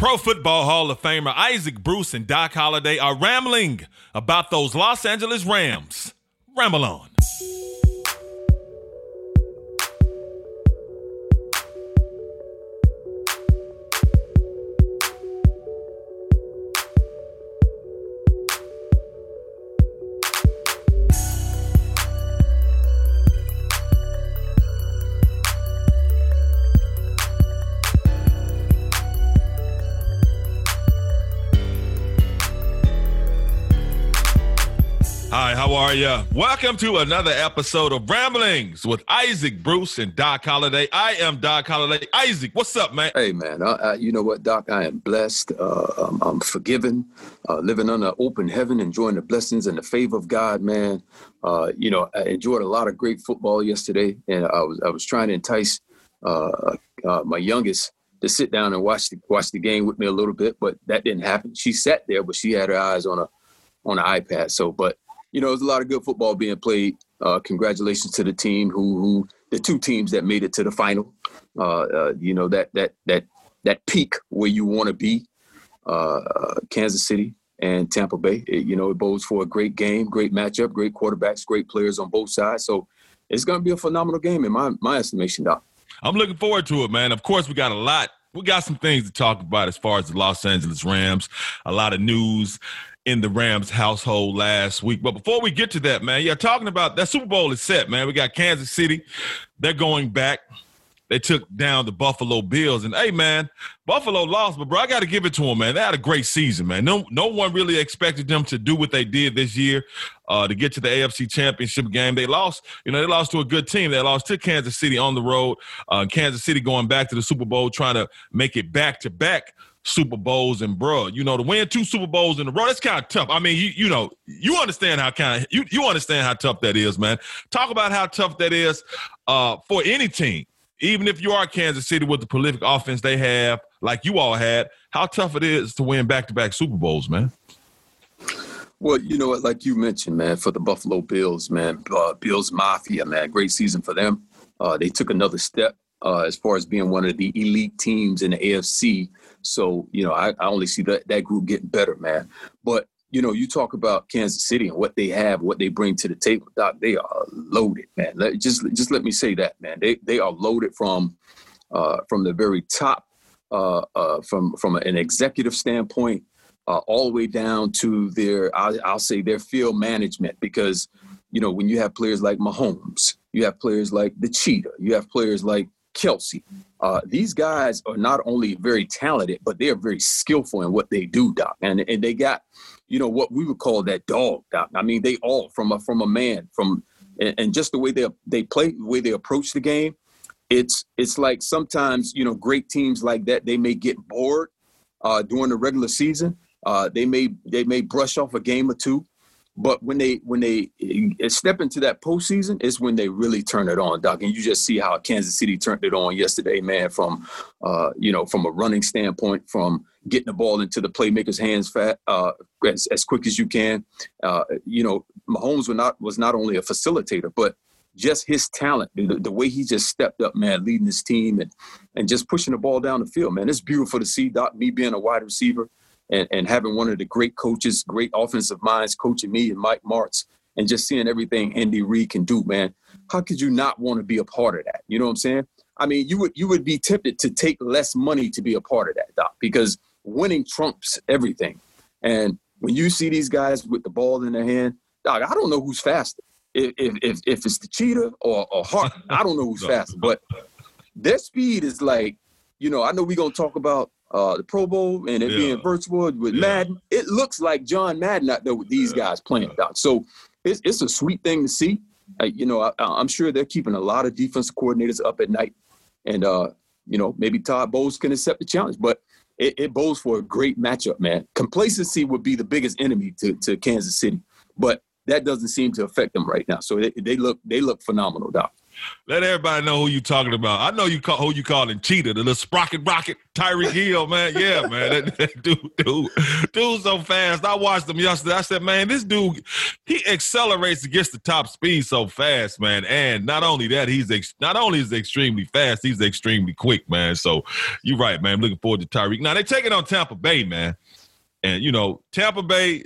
Pro Football Hall of Famer Isaac Bruce and Doc Holliday are rambling about those Los Angeles Rams. Ramble on. Hi, how are you? Welcome to another episode of Ramblings with Isaac Bruce and Doc Holliday. I am Doc Holliday. Isaac, what's up, man? Hey, man. You know what, Doc? I am blessed. I'm forgiven, living under open heaven, enjoying the blessings and the favor of God, man. I enjoyed a lot of great football yesterday, and I was trying to entice my youngest to sit down and watch the game with me a little bit, but that didn't happen. She sat there, but she had her eyes on an iPad. There's a lot of good football being played. Congratulations to the team the two teams that made it to the final. That peak where you want to be, Kansas City and Tampa Bay. It bodes for a great game, great matchup, great quarterbacks, great players on both sides. So it's going to be a phenomenal game in my estimation, Doc. I'm looking forward to it, man. Of course, we got some things to talk about as far as the Los Angeles Rams, a lot of news in the Rams household last week. But before we get to that, man, talking about that Super Bowl is set, man. We got Kansas City. They're going back. They took down the Buffalo Bills. And, hey, man, Buffalo lost, but, bro, I got to give it to them, man. They had a great season, man. No one really expected them to do what they did this year to get to the AFC Championship game. They lost to a good team. They lost to Kansas City on the road. Kansas City going back to the Super Bowl, trying to make it back-to-back Super Bowls. And, bro, to win 2 Super Bowls in a row, that's kind of tough. I mean, you understand you understand how tough that is, man. Talk about how tough that is for any team. Even if you are Kansas City with the prolific offense they have, like you all had, how tough it is to win back-to-back Super Bowls, man. Well, you know what, like you mentioned, man, for the Buffalo Bills, man, Bills Mafia, man, great season for them. They took another step as far as being one of the elite teams in the AFC. So, I only see that group getting better, man. But, you talk about Kansas City and what they have, what they bring to the table, Doc, they are loaded, man. Just let me say that, man. They are loaded from the very top, from an executive standpoint, all the way down to I'll say their field management, because, when you have players like Mahomes, you have players like the Cheetah, you have players like Kelsey. These guys are not only very talented, but they are very skillful in what they do, Doc. And they got, what we would call that dog, Doc. I mean, they all from a man, and just the way they play, the way they approach the game. It's like sometimes, great teams like that, they may get bored during the regular season. They may brush off a game or two. But when they step into that postseason is when they really turn it on, Doc. And you just see how Kansas City turned it on yesterday, man, from a running standpoint, from getting the ball into the playmakers' hands as quick as you can. Mahomes was not only a facilitator, but just his talent, the way he just stepped up, man, leading his team and just pushing the ball down the field, man. It's beautiful to see, Doc, me being a wide receiver. And having one of the great coaches, great offensive minds coaching me and Mike Martz, and just seeing everything Andy Reid can do, man. How could you not want to be a part of that? You know what I'm saying? I mean, you would be tempted to take less money to be a part of that, Doc, because winning trumps everything. And when you see these guys with the ball in their hand, Doc, I don't know who's faster. If it's the Cheetah or Hart, I don't know who's faster. But their speed is like, I know we're going to talk about the Pro Bowl and it being virtual with Madden. It looks like John Madden out there with these guys playing, Doc. So it's a sweet thing to see. I'm sure they're keeping a lot of defensive coordinators up at night. And, maybe Todd Bowles can accept the challenge. But it bodes for a great matchup, man. Complacency would be the biggest enemy to Kansas City. But that doesn't seem to affect them right now. So they look phenomenal, Doc. Let everybody know who you talking about. I know who you calling Cheetah, the little sprocket rocket, Tyreek Hill, man. Yeah, man. That dude's so fast. I watched him yesterday. I said, man, this dude, he accelerates and gets the top speed so fast, man. And not only that, not only is he extremely fast, he's extremely quick, man. So you're right, man. I'm looking forward to Tyreek. Now, they take it on Tampa Bay, man. And, Tampa Bay,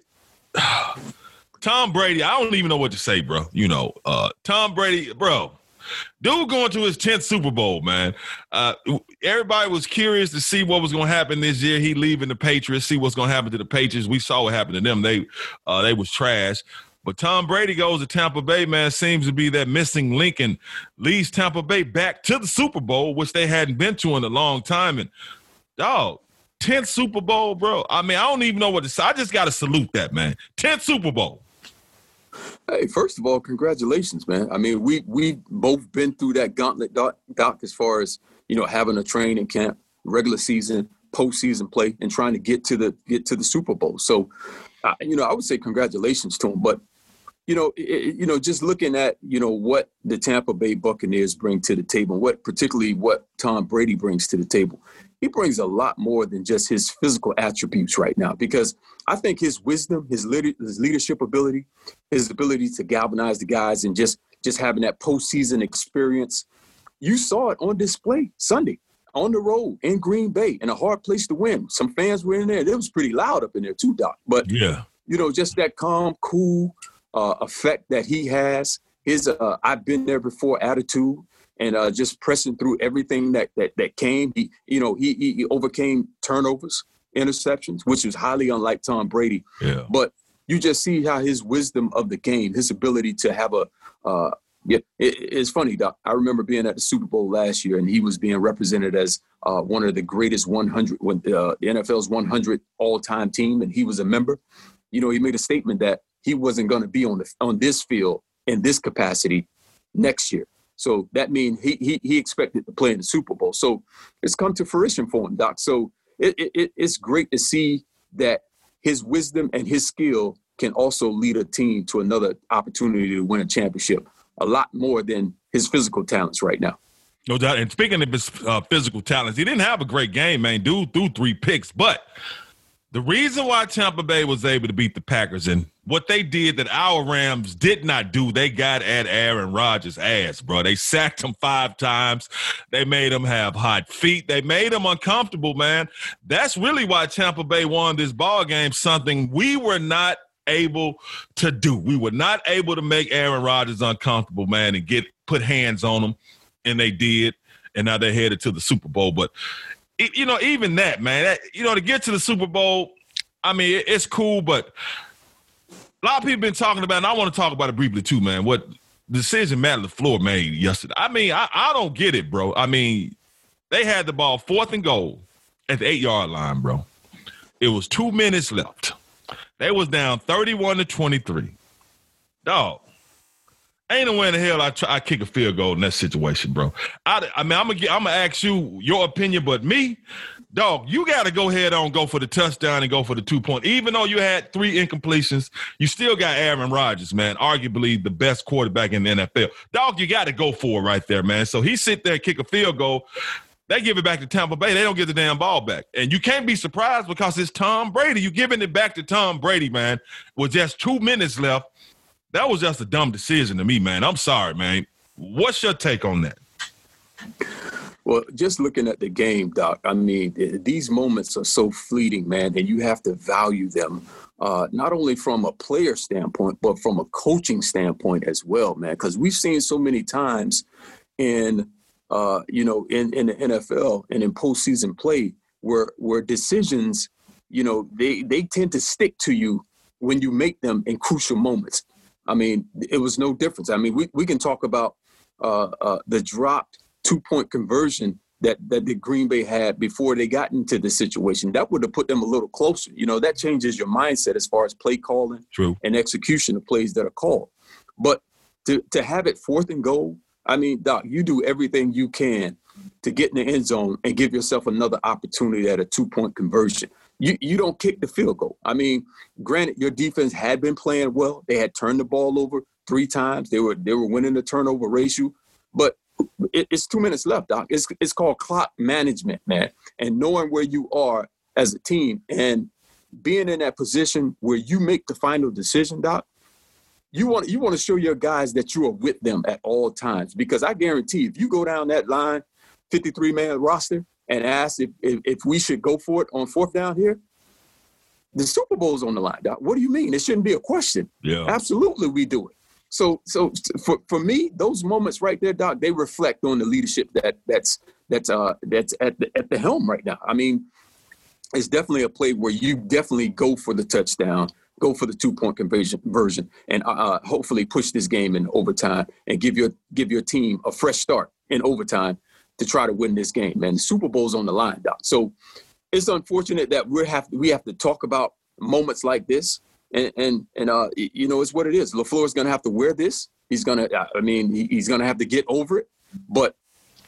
Tom Brady, I don't even know what to say, bro. Tom Brady, bro. Dude going to his 10th Super Bowl, man. Everybody was curious to see what was going to happen this year. He leaving the Patriots, see what's going to happen to the Patriots. We saw what happened to them. They was trash. But Tom Brady goes to Tampa Bay, man, seems to be that missing link and leads Tampa Bay back to the Super Bowl, which they hadn't been to in a long time. And, dog, 10th Super Bowl, bro. I mean, I don't even know what to say. I just got to salute that, man. 10th Super Bowl. Hey, first of all, congratulations, man. I mean, we both been through that gauntlet, Doc, as far as, having a training camp, regular season, postseason play, and trying to get to the Super Bowl. So, I would say congratulations to him. But, just looking at, what the Tampa Bay Buccaneers bring to the table, particularly what Tom Brady brings to the table, he brings a lot more than just his physical attributes right now, because I think his wisdom, his leadership ability, his ability to galvanize the guys and just having that postseason experience, you saw it on display Sunday on the road in Green Bay in a hard place to win. Some fans were in there. It was pretty loud up in there too, Doc. But, yeah, just that calm, cool effect that he has, his I've been there before attitude, and just pressing through everything that came. He overcame turnovers, interceptions, which is highly unlike Tom Brady. Yeah. But you just see how his wisdom of the game, his ability to have it's funny, Doc. I remember being at the Super Bowl last year, and he was being represented as one of the greatest 100, the NFL's 100 all-time team, and he was a member. He made a statement that he wasn't going to be on this field in this capacity next year. So that means he expected to play in the Super Bowl. So it's come to fruition for him, Doc. So it's great to see that his wisdom and his skill can also lead a team to another opportunity to win a championship, a lot more than his physical talents right now. No doubt. And speaking of his physical talents, he didn't have a great game, man. Dude threw 3 picks. But the reason why Tampa Bay was able to beat the Packers and what they did that our Rams did not do, they got at Aaron Rodgers' ass, bro. They sacked him 5 times. They made him have hot feet. They made him uncomfortable, man. That's really why Tampa Bay won this ball game, something we were not able to do. We were not able to make Aaron Rodgers uncomfortable, man, and put hands on him, and they did, and now they're headed to the Super Bowl. But, even that, man, to get to the Super Bowl, I mean, it's cool, but a lot of people been talking about, and I want to talk about it briefly too, man, what decision Matt LaFleur made yesterday. I mean, I don't get it, bro. I mean, they had the ball 4th and goal at the 8-yard line, bro. It was 2 minutes left. They was down 31-23. Dog, ain't no way in the hell I kick a field goal in that situation, bro. I mean, I'm gonna ask you your opinion, but me, dog, you got to go ahead on, go for the touchdown and go for the 2-point. Even though you had 3 incompletions, you still got Aaron Rodgers, man, arguably the best quarterback in the NFL. Dog, you got to go for it right there, man. So he sit there and kick a field goal. They give it back to Tampa Bay. They don't get the damn ball back. And you can't be surprised because it's Tom Brady. You giving it back to Tom Brady, man, with just 2 minutes left. That was just a dumb decision to me, man. I'm sorry, man. What's your take on that? Well, just looking at the game, Doc, I mean, these moments are so fleeting, man, and you have to value them, not only from a player standpoint, but from a coaching standpoint as well, man, because we've seen so many times in the NFL and in postseason play where decisions, they tend to stick to you when you make them in crucial moments. I mean, it was no difference. I mean, we can talk about the dropped 2-point conversion that the Green Bay had before they got into the situation. That would have put them a little closer. That changes your mindset as far as play calling and execution of plays that are called. But to have it 4th and goal, I mean, Doc, you do everything you can to get in the end zone and give yourself another opportunity at a 2-point conversion. You don't kick the field goal. I mean, granted, your defense had been playing well. They had turned the ball over 3 times. They were winning the turnover ratio. But it's 2 minutes left, Doc. It's called clock management, man, and knowing where you are as a team and being in that position where you make the final decision, Doc. You want to show your guys that you are with them at all times, because I guarantee if you go down that line, 53-man roster, and ask if we should go for it on fourth down here, the Super Bowl's on the line, Doc. What do you mean? It shouldn't be a question. Yeah, absolutely, we do it. So for me, those moments right there, Doc, they reflect on the leadership that's at the helm right now. I mean, it's definitely a play where you definitely go for the touchdown, go for the 2-point conversion, and hopefully push this game in overtime and give your team a fresh start in overtime to try to win this game. Man, the Super Bowl's on the line, Doc. So it's unfortunate that we have to talk about moments like this, and it's what it is. LaFleur is going to have to wear this. He's going to have to get over it. But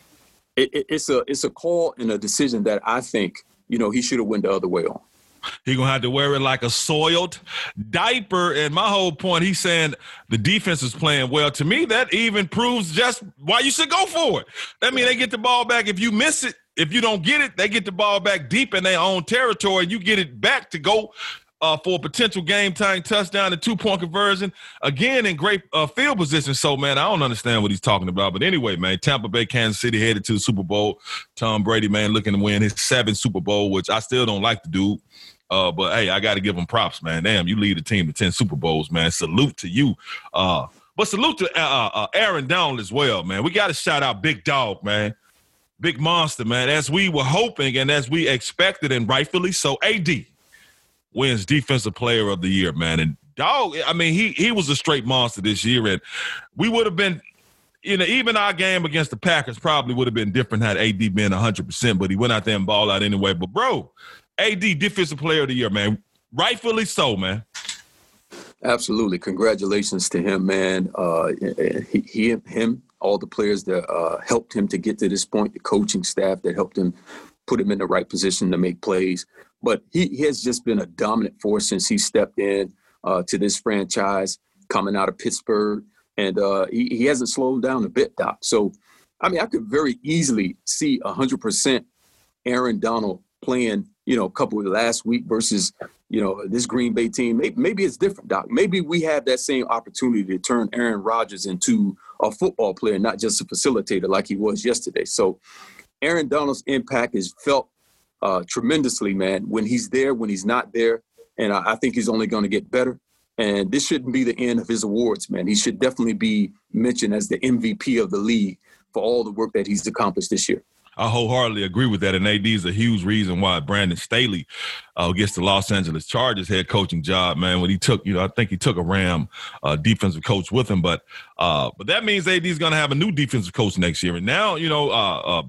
it's a call and a decision that I think he should have went the other way on. He's going to have to wear it like a soiled diaper. And my whole point, he's saying the defense is playing well. To me, that even proves just why you should go for it. I mean, they get the ball back. If you miss it, if you don't get it, they get the ball back deep in their own territory. You get it back to go for a potential game-tying touchdown and 2-point conversion. Again, in great field position. So, man, I don't understand what he's talking about. But anyway, man, Tampa Bay, Kansas City headed to the Super Bowl. Tom Brady, man, looking to win his 7th Super Bowl, which I still don't like to do. But, hey, I got to give him props, man. Damn, you lead a team to 10 Super Bowls, man. Salute to you. But salute to Aaron Donald as well, man. We got to shout out Big Dog, man. Big monster, man. As we were hoping and as we expected, and rightfully so, AD wins Defensive Player of the Year, man. And Dog, I mean, he was a straight monster this year. And we would have been, even our game against the Packers probably would have been different had AD been 100%, but he went out there and balled out anyway. But, bro, AD Defensive Player of the Year, man. Rightfully so, man. Absolutely. Congratulations to him, man. Him, all the players that helped him to get to this point, the coaching staff that helped him put him in the right position to make plays. But he has just been a dominant force since he stepped in to this franchise coming out of Pittsburgh. And he hasn't slowed down a bit, Doc. So, I mean, I could very easily see 100% Aaron Donald playing, a couple of last week versus, this Green Bay team. Maybe it's different, Doc. Maybe we have that same opportunity to turn Aaron Rodgers into a football player, not just a facilitator like he was yesterday. So Aaron Donald's impact is felt tremendously, man, when he's there, when he's not there. And I think he's only going to get better. And this shouldn't be the end of his awards, man. He should definitely be mentioned as the MVP of the league for all the work that he's accomplished this year. I wholeheartedly agree with that, and AD is a huge reason why Brandon Staley gets the Los Angeles Chargers head coaching job, man. When he took, I think he took a Ram defensive coach with him, but that means AD is going to have a new defensive coach next year. And now, Sean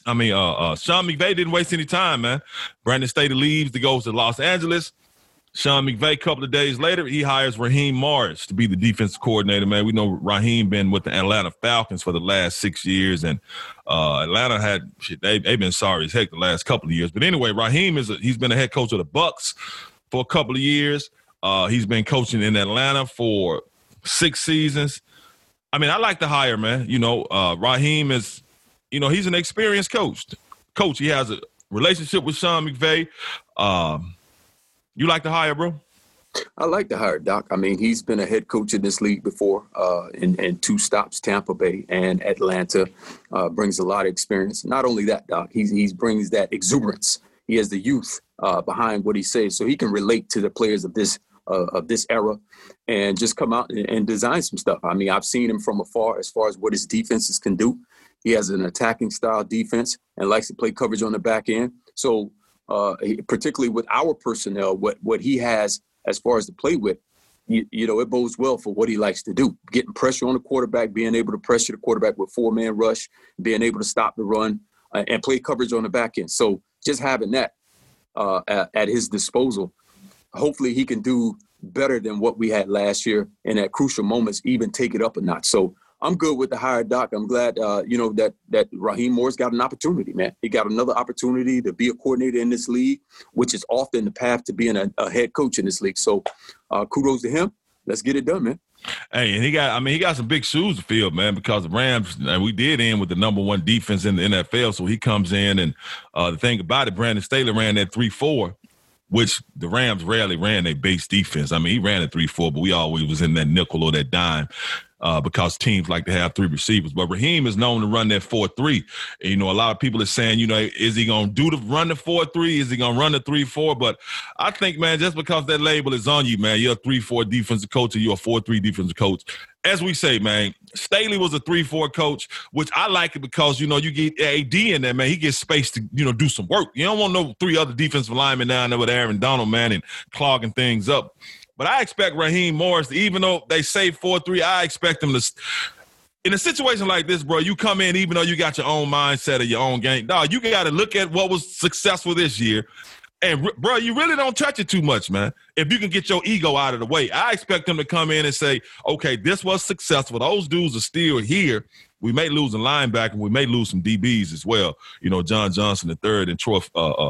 McVay didn't waste any time, man. Brandon Staley leaves to go to Los Angeles. Sean McVay, a couple of days later, he hires Raheem Morris to be the defensive coordinator, man. We know Raheem been with the Atlanta Falcons for the last 6 years, and Atlanta they've been sorry as heck the last couple of years. But anyway, Raheem he's been a head coach of the Bucs for a couple of years. He's been coaching in Atlanta for 6 seasons. I mean, I like the hire, man. Raheem is, he's an experienced coach. He has a relationship with Sean McVay. You like the hire, bro? I like the hire, Doc. I mean, he's been a head coach in this league before in 2 stops, Tampa Bay and Atlanta. Brings a lot of experience. Not only that, Doc, he brings that exuberance. He has the youth behind what he says, so he can relate to the players of this era and just come out and design some stuff. I mean, I've seen him from afar as far as what his defenses can do. He has an attacking style defense and likes to play coverage on the back end. So particularly with our personnel, what he has as far as to play with, it bodes well for what he likes to do. Getting pressure on the quarterback, being able to pressure the quarterback with 4-man rush, being able to stop the run and play coverage on the back end. So just having that at his disposal, hopefully he can do better than what we had last year and at crucial moments even take it up a notch. So I'm good with the hire, Doc. I'm glad, that Raheem Morris got an opportunity, man. He got another opportunity to be a coordinator in this league, which is often the path to being a head coach in this league. So kudos to him. Let's get it done, man. Hey, and he got some big shoes to fill, man, because the Rams, and we did end with the number one defense in the NFL. So he comes in, and the thing about it, Brandon Staley ran that 3-4, which the Rams rarely ran their base defense. I mean, he ran a 3-4, but we always was in that nickel or that dime. Because teams like to have three receivers. But Raheem is known to run that 4-3. And, you know, a lot of people are saying, you know, is he going to run the 4-3? Is he going to run the 3-4? But I think, man, just because that label is on you, man, you're a 3-4 defensive coach or you're a 4-3 defensive coach. As we say, man, Staley was a 3-4 coach, which I like it because, you know, you get AD in there, man. He gets space to, you know, do some work. You don't want no three other defensive linemen down there with Aaron Donald, man, and clogging things up. But I expect Raheem Morris, even though they say 4-3, I expect him to – in a situation like this, bro, you come in even though you got your own mindset of your own game. Dog, you got to look at what was successful this year. And, bro, you really don't touch it too much, man. If you can get your ego out of the way. I expect them to come in and say, okay, this was successful. Those dudes are still here. We may lose a linebacker. We may lose some DBs as well. You know, John Johnson III and Troy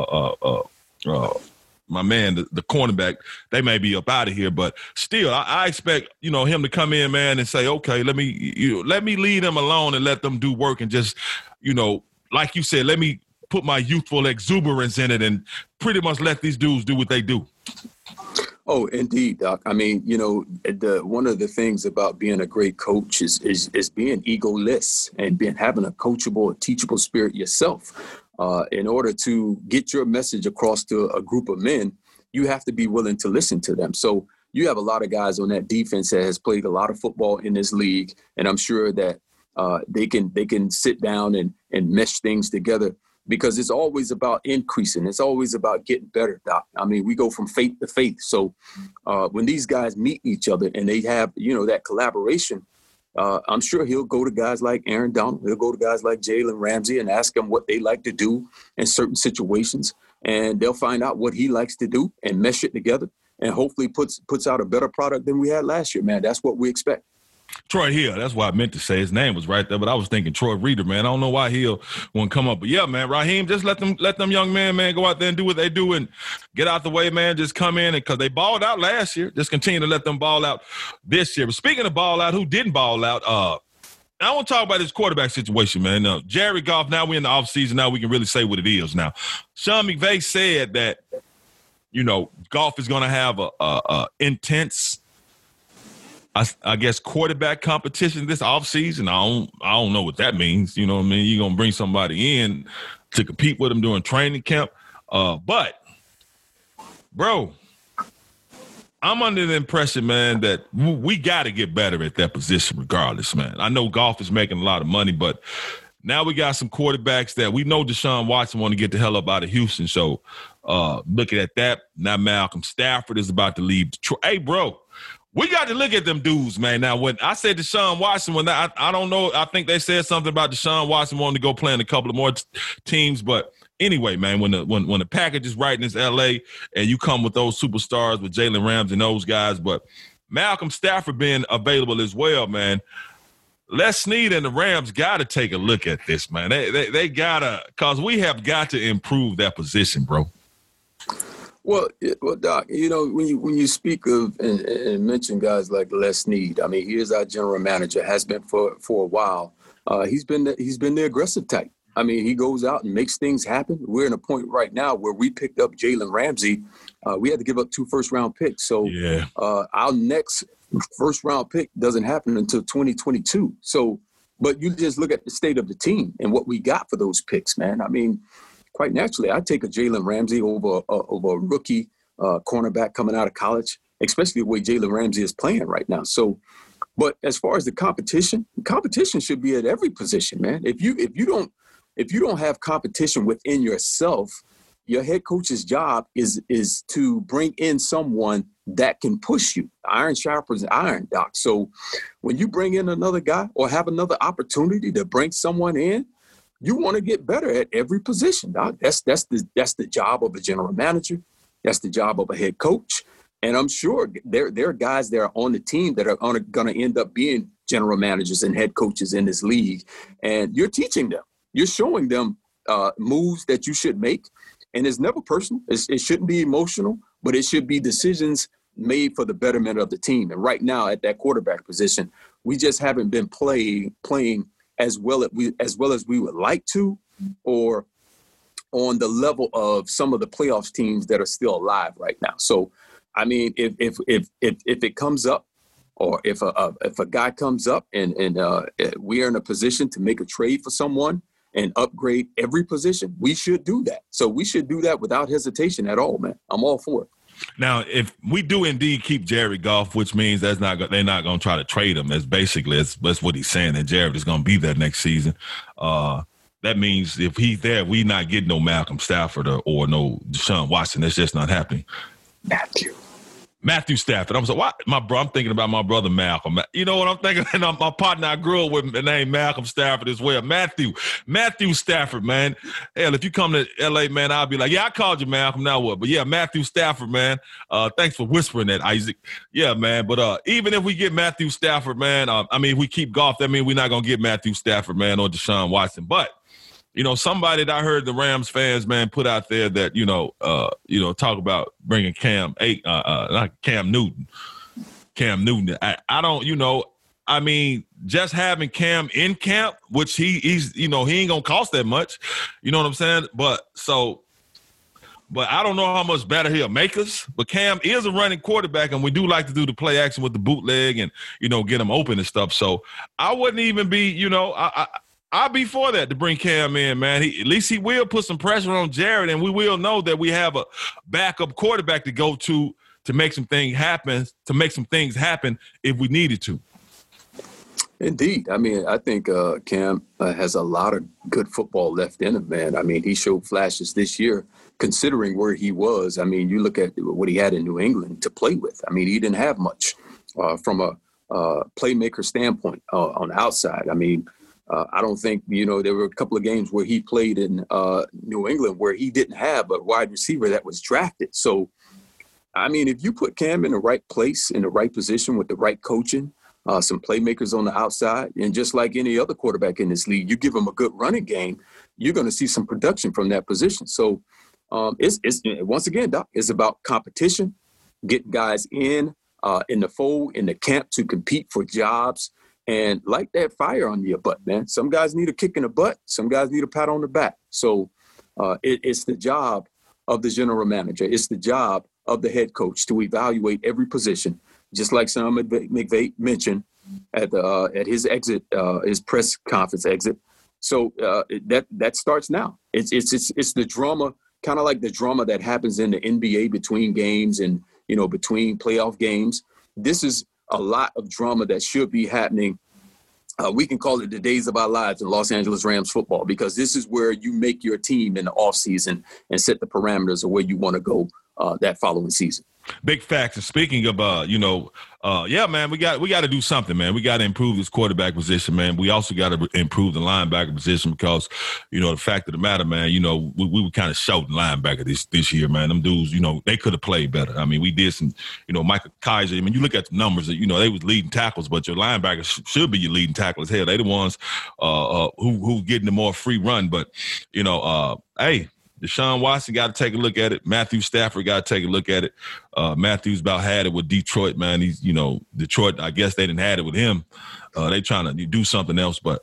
my man, the cornerback, they may be up out of here, but still, I expect, you know, him to come in, man, and say, okay, let me leave them alone and let them do work and just, you know, like you said, let me put my youthful exuberance in it and pretty much let these dudes do what they do. Oh, indeed, Doc. I mean, you know, one of the things about being a great coach is being egoless and having a coachable, teachable spirit yourself. In order to get your message across to a group of men, you have to be willing to listen to them. So you have a lot of guys on that defense that has played a lot of football in this league, and I'm sure that they can sit down and mesh things together because it's always about increasing. It's always about getting better, Doc. I mean, we go from faith to faith. So when these guys meet each other and they have, you know, that collaboration, I'm sure he'll go to guys like Aaron Donald. He'll go to guys like Jalen Ramsey and ask them what they like to do in certain situations. And they'll find out what he likes to do and mesh it together and hopefully puts out a better product than we had last year, man. That's what we expect. Troy Hill, that's what I meant to say. His name was right there, but I was thinking Troy Reader, man. I don't know why Hill won't come up. But, yeah, man, Raheem, just let them young men, man, go out there and do what they do and get out the way, man. Just come in because they balled out last year. Just continue to let them ball out this year. But speaking of ball out, who didn't ball out, I want to talk about this quarterback situation, man. Jared Goff, now we're in the offseason. Now we can really say what it is now. Sean McVay said that, you know, Goff is going to have a intense – I guess quarterback competition this offseason. I don't know what that means. You know what I mean? You're going to bring somebody in to compete with them during training camp. But, bro, I'm under the impression, man, that we got to get better at that position regardless, man. I know Goff is making a lot of money, but now we got some quarterbacks that we know Deshaun Watson want to get the hell up out of Houston. So looking at that, now Malcolm Stafford is about to leave Detroit. Hey, bro. We got to look at them dudes, man. Now, when I said Deshaun Watson, I don't know. I think they said something about Deshaun Watson wanting to go play in a couple of more teams. But anyway, man, when the package is right in this L.A. and you come with those superstars with Jalen Ramsey and those guys, but Malcolm Stafford being available as well, man, Les Snead and the Rams got to take a look at this, man. They got to, because we have got to improve that position, bro. Well, Doc, you know, when you speak of and mention guys like Les Snead, I mean, he is our general manager, has been for a while. He's been the aggressive type. I mean, he goes out and makes things happen. We're in a point right now where we picked up Jalen Ramsey. We had to give up 2 first-round picks. So yeah. Our next first-round pick doesn't happen until 2022. So, but you just look at the state of the team and what we got for those picks, man. I mean, quite naturally, I'd take a Jalen Ramsey over a rookie cornerback coming out of college, especially the way Jalen Ramsey is playing right now. So, but as far as the competition should be at every position, man. If you don't have competition within yourself, your head coach's job is to bring in someone that can push you. Iron sharpens iron, Doc. So when you bring in another guy or have another opportunity to bring someone in, you want to get better at every position, Doc. That's the job of a general manager. That's the job of a head coach. And I'm sure there are guys that are on the team that are going to end up being general managers and head coaches in this league. And you're teaching them. You're showing them moves that you should make. And it's never personal. It shouldn't be emotional, but it should be decisions made for the betterment of the team. And right now at that quarterback position, we just haven't been playing as well as we would like to, or on the level of some of the playoffs teams that are still alive right now. So, I mean, if it comes up, or if a guy comes up and we are in a position to make a trade for someone and upgrade every position, we should do that. So we should do that without hesitation at all, man. I'm all for it. Now, if we do indeed keep Jared Goff, which means they're not going to try to trade him, that's what he's saying, that Jared is going to be there next season. That means if he's there, we not getting no Malcolm Stafford or no Deshaun Watson. That's just not happening. Matthew Stafford. I'm thinking about my brother Malcolm. You know what I'm thinking? And my partner I grew up with named Malcolm Stafford as well. Matthew Stafford, man. Hell, if you come to L.A., man, I'll be like, yeah, I called you Malcolm. Now what? But yeah, Matthew Stafford, man. Thanks for whispering that, Isaac. Yeah, man. But even if we get Matthew Stafford, man, if we keep Goff, that means we're not gonna get Matthew Stafford, man, or Deshaun Watson. But somebody that I heard the Rams fans, man, put out there that, talk about bringing Cam Newton. I don't, just having Cam in camp, which he's he ain't going to cost that much. You know what I'm saying? But I don't know how much better he'll make us. But Cam is a running quarterback, and we do like to do the play action with the bootleg and, get him open and stuff. So I wouldn't even be, I'll be for that, to bring Cam in, man. At least he will put some pressure on Jared, and we will know that we have a backup quarterback to go to make some things happen, if we needed to. Indeed. I think Cam has a lot of good football left in him, man. He showed flashes this year, considering where he was. You look at what he had in New England to play with. He didn't have much from a playmaker standpoint on the outside. I don't think, there were a couple of games where he played in New England where he didn't have a wide receiver that was drafted. So, if you put Cam in the right place, in the right position with the right coaching, some playmakers on the outside, and just like any other quarterback in this league, you give him a good running game, you're going to see some production from that position. So it's once again, Doc, it's about competition, getting guys in the fold, in the camp to compete for jobs. And light that fire on your butt, man. Some guys need a kick in the butt. Some guys need a pat on the back. So it's the job of the general manager. It's the job of the head coach to evaluate every position, just like Sean McVay mentioned at his exit, his press conference exit. So that starts now. It's the drama, kind of like the drama that happens in the NBA between games and between playoff games. This is a lot of drama that should be happening. We can call it the days of our lives in Los Angeles Rams football, because this is where you make your team in the offseason and set the parameters of where you want to go that following season. Big facts. And speaking of, yeah, man, we got to do something, man. We got to improve this quarterback position, man. We also got to improve the linebacker position because, the fact of the matter, man, we were kind of short linebacker this year, man. Them dudes, they could have played better. We did some, Michael Kaiser. You look at the numbers, they was leading tackles, but your linebackers should be your leading tacklers. Hell, they the ones who getting the more free run. But, hey, Deshaun Watson got to take a look at it. Matthew Stafford got to take a look at it. Matthews about had it with Detroit, man. He's, Detroit, I guess they didn't have it with him. They trying to do something else, but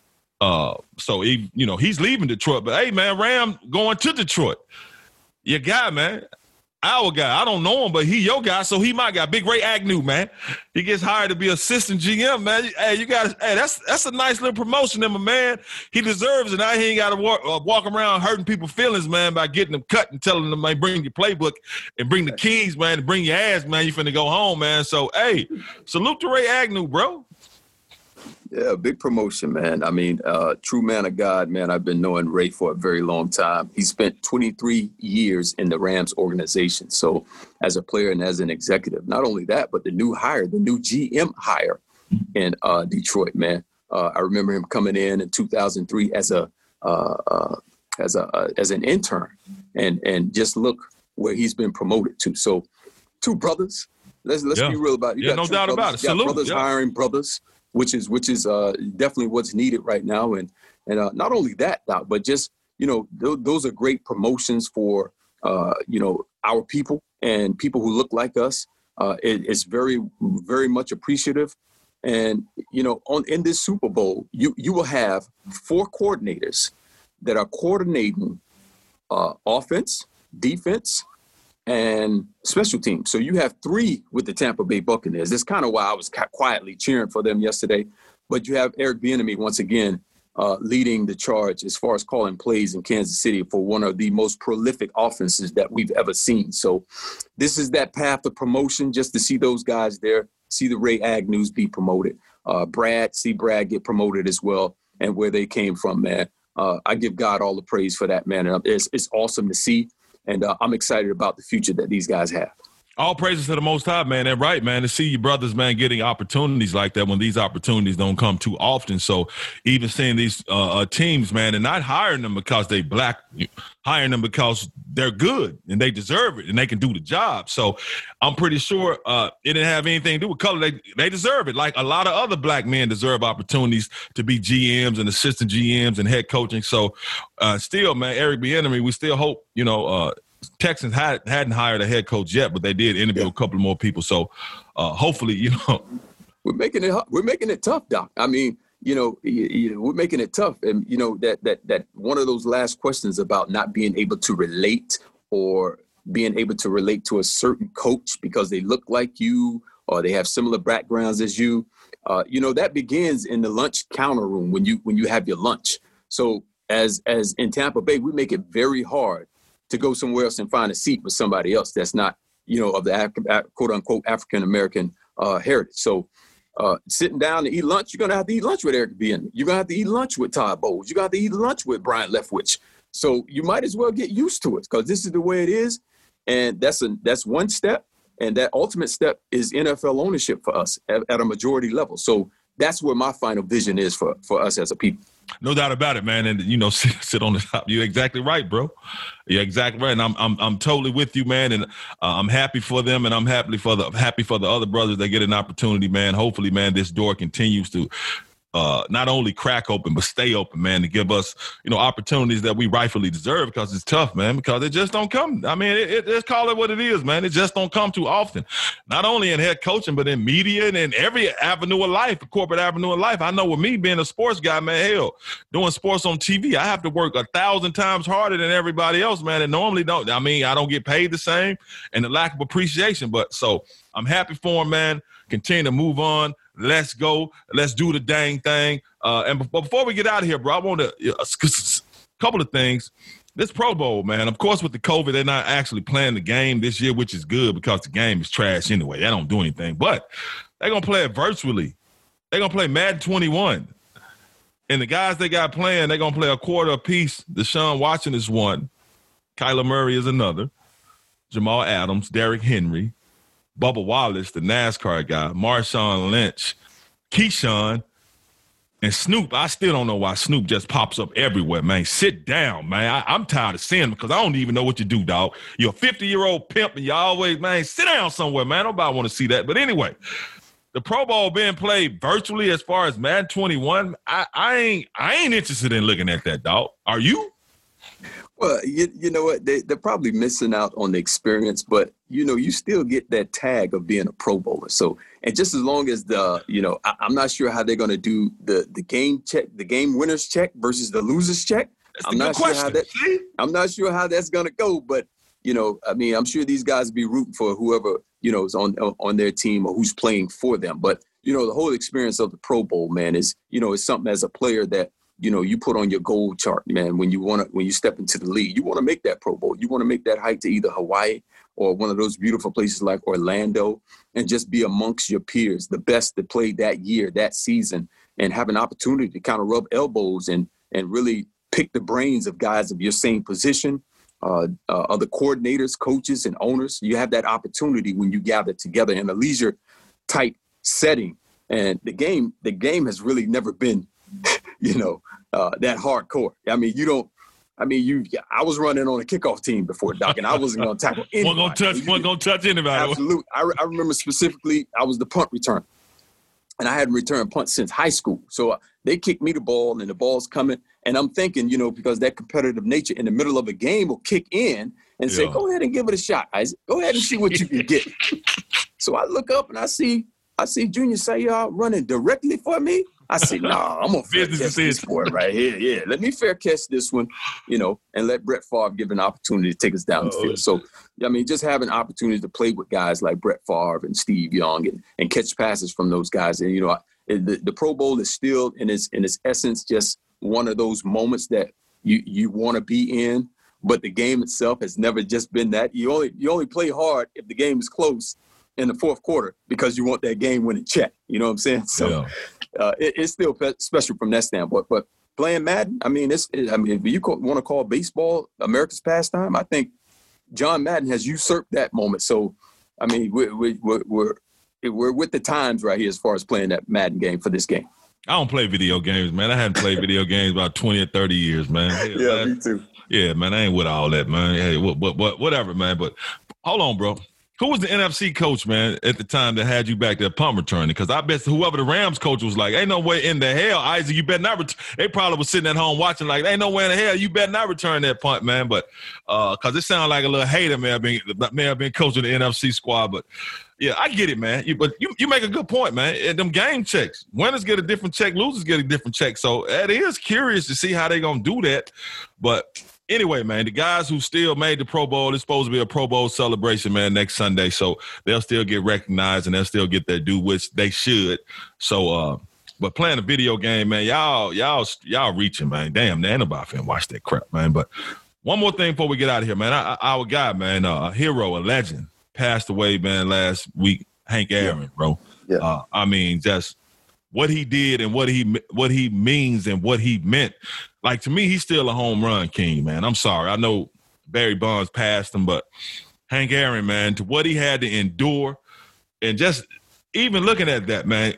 so he, he's leaving Detroit. But hey, man, Ram going to Detroit. Your guy, man. Our guy. I don't know him, but he your guy, so he my guy. Big Ray Agnew, man. He gets hired to be assistant GM, man. Hey, you got hey, that's a nice little promotion, my man. He deserves it. Now he ain't got to walk around hurting people's feelings, man, by getting them cut and telling them, man, bring your playbook and bring the keys, man, and bring your ass, man. You finna go home, man. So, hey, salute to Ray Agnew, bro. Yeah, big promotion, man. True man of God, man. I've been knowing Ray for a very long time. He spent 23 years in the Rams organization. So as a player and as an executive, not only that, but the new GM hire in Detroit, man. I remember him coming in 2003 as an intern, and just look where he's been promoted to. So two brothers. Let's be real about it. You got no doubt about it. Salute. Brothers hiring brothers. Which is definitely what's needed right now, and not only that, Doc, but just those are great promotions for our people and people who look like us. is very, very much appreciative. And, in this Super Bowl, you will have 4 coordinators that are coordinating offense, defense, and special teams. So you have 3 with the Tampa Bay Buccaneers. That's kind of why I was quietly cheering for them yesterday. But you have Eric Bieniemy once again leading the charge as far as calling plays in Kansas City for one of the most prolific offenses that we've ever seen. So this is that path of promotion, just to see those guys there, see the Ray Agnews be promoted. Brad get promoted as well, and where they came from, man. I give God all the praise for that, man. And it's awesome to see, and I'm excited about the future that these guys have. All praises to the Most High, man. And right, man, to see your brothers, man, getting opportunities like that when these opportunities don't come too often. So even seeing these teams, man, and not hiring them because they black, hiring them because they're good and they deserve it and they can do the job. So I'm pretty sure it didn't have anything to do with color. They deserve it. Like a lot of other black men deserve opportunities to be GMs and assistant GMs and head coaching. So still, man, Eric Bieniemy, we still hope, Texans hadn't hired a head coach yet, but they did interview a couple more people. So hopefully, we're making it tough, Doc. I mean, we're making it tough. And, that one of those last questions about not being able to relate or being able to relate to a certain coach because they look like you or they have similar backgrounds as you, that begins in the lunch counter room when you have your lunch. So as in Tampa Bay, we make it very hard to go somewhere else and find a seat with somebody else that's not, of the quote unquote African-American heritage. So sitting down to eat lunch, you're going to have to eat lunch with Eric Bieniemy. You're going to have to eat lunch with Todd Bowles. You're going to have to eat lunch with Brian Leftwich. So you might as well get used to it because this is the way it is. And that's one step. And that ultimate step is NFL ownership for us at a majority level. So that's where my final vision is for us as a people. No doubt about it, man. And, sit on the top. You're exactly right, bro. You're exactly right. And I'm totally with you, man. And I'm happy for them. And I'm happy for the other brothers that get an opportunity, man. Hopefully, man, this door continues to not only crack open, but stay open, man, to give us, opportunities that we rightfully deserve because it's tough, man, because it just don't come. I mean, let's call it what it is, man. It just don't come too often, not only in head coaching, but in media and in every avenue of life, corporate avenue of life. I know with me being a sports guy, man, hell, doing sports on TV, I have to work 1,000 times harder than everybody else, man, and normally don't. I mean, I don't get paid the same and the lack of appreciation, but so I'm happy for him, man. Continue to move on. Let's go. Let's do the dang thing. And before we get out of here, bro, I want to a couple of things. This Pro Bowl, man, of course, with the COVID, they're not actually playing the game this year, which is good because the game is trash anyway. They don't do anything. But they're going to play it virtually. They're going to play Madden 21. And the guys they got playing, they're going to play a quarter apiece. Deshaun Watson is one. Kyler Murray is another. Jamal Adams, Derrick Henry, Bubba Wallace, the NASCAR guy, Marshawn Lynch, Keyshawn, and Snoop. I still don't know why Snoop just pops up everywhere, man. Sit down, man. I'm tired of seeing him because I don't even know what you do, dog. You're a 50-year-old pimp, and you always, man, sit down somewhere, man. Nobody want to see that. But anyway, the Pro Bowl being played virtually as far as Madden 21, I ain't interested in looking at that, dog. Are you? Well, you know what? They're probably missing out on the experience, but, you still get that tag of being a Pro Bowler. So, and just as long as I'm not sure how they're going to do the game check, the game winners check versus the losers check. I'm not sure how that's going to go, but, I'm sure these guys will be rooting for whoever, is on their team or who's playing for them. But, the whole experience of the Pro Bowl, man, is something as a player that, you put on your goal chart, man, when you step into the league. You want to make that Pro Bowl. You want to make that hike to either Hawaii or one of those beautiful places like Orlando and just be amongst your peers, the best that played that year, that season, and have an opportunity to kind of rub elbows and really pick the brains of guys of your same position, other coordinators, coaches, and owners. You have that opportunity when you gather together in a leisure type setting. And the game has really never been that hardcore. I was running on a kickoff team before, Doc, and I wasn't going to tackle anybody. Wasn't going to touch anybody. Absolutely. I remember specifically, I was the punt returner, and I hadn't returned punts since high school. So they kicked me the ball, and the ball's coming, and I'm thinking, because that competitive nature in the middle of a game will kick in and say, go ahead and give it a shot, Isaac. Go ahead and see what you can get. So I look up and I see Junior Seau running directly for me. I said, nah, I'm going to fair catch this boy right here. Yeah, let me fair catch this one, and let Brett Favre give an opportunity to take us down the field. So, I mean, just having opportunities to play with guys like Brett Favre and Steve Young and catch passes from those guys. And, the Pro Bowl is still in its essence just one of those moments that you want to be in, but the game itself has never just been that. You only play hard if the game is close in the fourth quarter because you want that game-winning check. You know what I'm saying? So it's still special from that standpoint. But playing Madden, I mean, if you want to call baseball America's pastime, I think John Madden has usurped that moment. So, I mean, we're with the times right here as far as playing that Madden game for this game. I don't play video games, man. I haven't played video games about 20 or 30 years, man. Yeah, me too. Yeah, man, I ain't with all that, man. Hey, whatever, man. But hold on, bro. Who was the NFC coach, man, at the time that had you back there punt returning? Because I bet whoever the Rams coach was like, ain't no way in the hell, Isaac, you better not they probably was sitting at home watching like, ain't no way in the hell, you better not return that punt, man. But because it sounded like a little hater may have been coaching the NFC squad. But, yeah, I get it, man. But you make a good point, man. And them game checks, winners get a different check, losers get a different check. So it is curious to see how they going to do that. But anyway, man, the guys who still made the Pro Bowl, it's supposed to be a Pro Bowl celebration, man, next Sunday. So they'll still get recognized and they'll still get their due, which they should. So, but playing a video game, man, y'all reaching, man. Damn, ain't nobody finna watch that crap, man. But one more thing before we get out of here, man. Our guy, man, a hero, a legend, passed away, man, last week. Hank Aaron, bro. Yeah. I mean, just what he did and what he means and what he meant. Like, to me, he's still a home run king, man. I'm sorry. I know Barry Bonds passed him, but Hank Aaron, man, to what he had to endure and just even looking at that, man,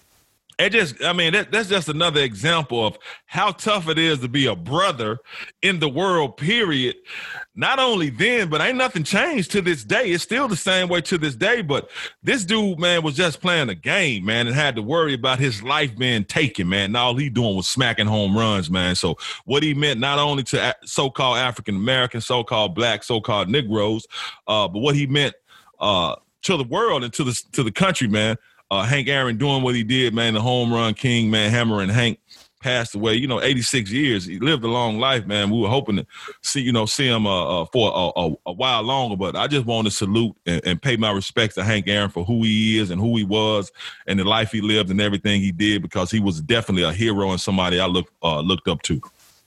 that's just another example of how tough it is to be a brother in the world, period. Not only then, but ain't nothing changed to this day. It's still the same way to this day, but this dude, man, was just playing a game, man, and had to worry about his life being taken, man. And all he doing was smacking home runs, man. So what he meant not only to so-called African-Americans, so-called black, so-called Negroes, but what he meant to the world and to the country, man. Hank Aaron doing what he did, man, the home run king, man, Hammer and Hank passed away, 86 years. He lived a long life, man. We were hoping to see him for a while longer, but I just want to salute and pay my respects to Hank Aaron for who he is and who he was and the life he lived and everything he did, because he was definitely a hero and somebody I looked up to.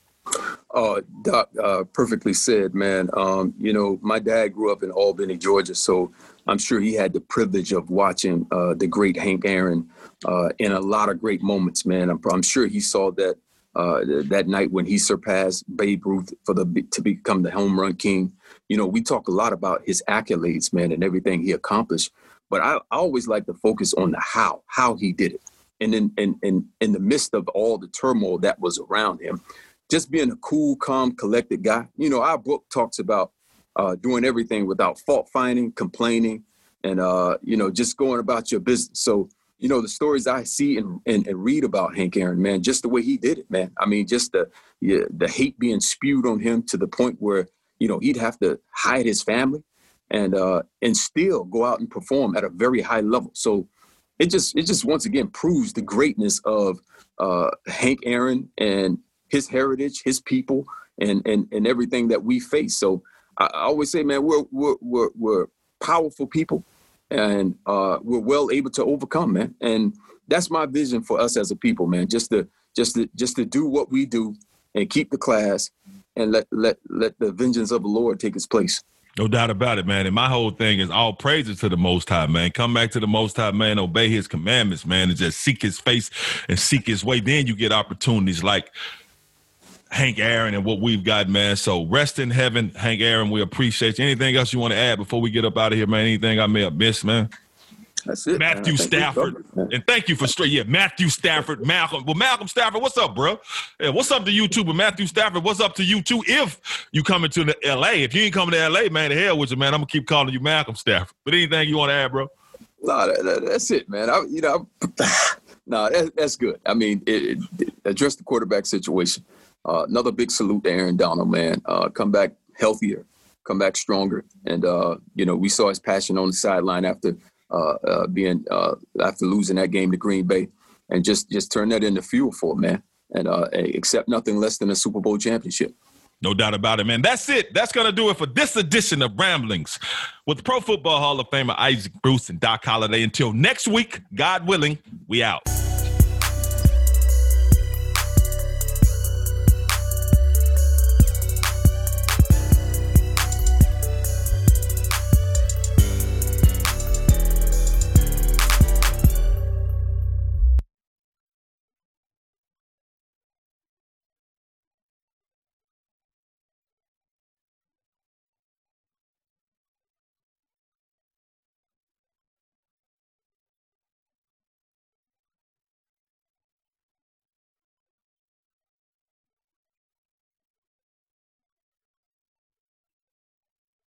Doc, perfectly said, man. My dad grew up in Albany, Georgia, so I'm sure he had the privilege of watching the great Hank Aaron in a lot of great moments, man. I'm sure he saw that that night when he surpassed Babe Ruth to become the home run king. We talk a lot about his accolades, man, and everything he accomplished, but I always like to focus on the how he did it. And in the midst of all the turmoil that was around him, just being a cool, calm, collected guy. Our book talks about doing everything without fault finding, complaining, and, just going about your business. So, the stories I see and read about Hank Aaron, man, just the way he did it, man. I mean, just the hate being spewed on him to the point where, he'd have to hide his family and still go out and perform at a very high level. So it just once again proves the greatness of Hank Aaron and his heritage, his people, and everything that we face. So I always say, man, we're powerful people, and we're well able to overcome, man. And that's my vision for us as a people, man. Just to do what we do and keep the class, and let the vengeance of the Lord take its place. No doubt about it, man. And my whole thing is all praises to the Most High, man. Come back to the Most High, man. Obey his commandments, man, and just seek his face and seek his way. Then you get opportunities like Hank Aaron and what we've got, man. So rest in heaven, Hank Aaron. We appreciate you. Anything else you want to add before we get up out of here, man? Anything I may have missed, man? That's it. Matthew Stafford. And thank you for Matthew Stafford, Malcolm. Well, Malcolm Stafford, what's up, bro? Yeah, what's up to you too? But Matthew Stafford, what's up to you too? If you coming to the LA, if you ain't coming to LA, man, the hell with you, man. I'm gonna keep calling you Malcolm Stafford. But anything you want to add, bro? No, that's it, man. That's good. I mean, address the quarterback situation. Another big salute to Aaron Donald, man. Come back healthier, come back stronger. And, we saw his passion on the sideline after being after losing that game to Green Bay, and just turn that into fuel for it, man, and accept nothing less than a Super Bowl championship. No doubt about it, man. That's it. That's going to do it for this edition of Ramblings with Pro Football Hall of Famer Isaac Bruce and Doc Holliday. Until next week, God willing, we out.